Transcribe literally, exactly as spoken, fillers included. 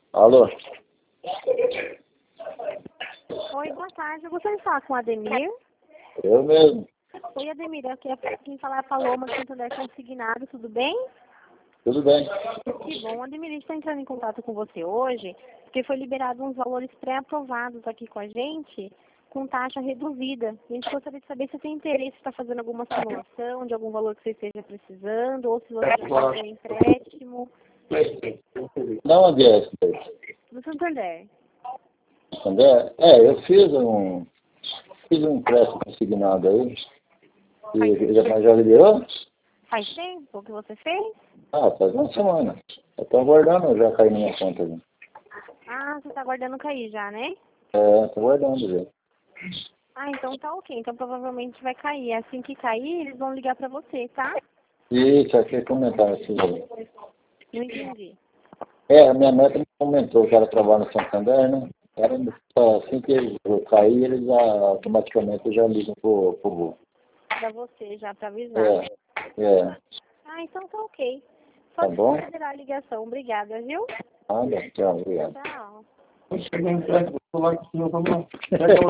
Alô? Oi, boa tarde. Eu gostaria de falar com o Ademir. Eu mesmo. Oi, Ademir. Aqui é quem fala é a Paloma, do Santander Consignado. Tudo bem? Tudo bem? Que bom. Ademir, a gente está entrando em contato com você hoje, porque foi liberado uns valores pré-aprovados aqui com a gente, com taxa reduzida. E a gente gostaria de saber se você tem interesse em estar fazendo alguma simulação de algum valor que você esteja precisando, ou se você já fez um empréstimo. Não, André. Do Santander. André, é, eu fiz um, fiz um empréstimo consignado aí. E já, já liberou? Faz tempo que você fez? Ah, faz uma semana. Eu tô aguardando já cair na minha conta. Já. Ah, você está aguardando cair já, né? É, tô aguardando já. Ah, então tá ok. Então provavelmente vai cair. Assim que cair, eles vão ligar pra você, tá? Isso, aqui é comentário assim. Não entendi. É, a minha neta me comentou que ela trabalha no Santander, né? Ela, assim que eles cair, eles já, automaticamente já ligam pro, pro Google. Pra você, já pra avisar. É, é. Ah, então tá ok. Só Tá bom? desconsiderar a ligação. Obrigada, viu? Ah, tchau, obrigado. Tchau.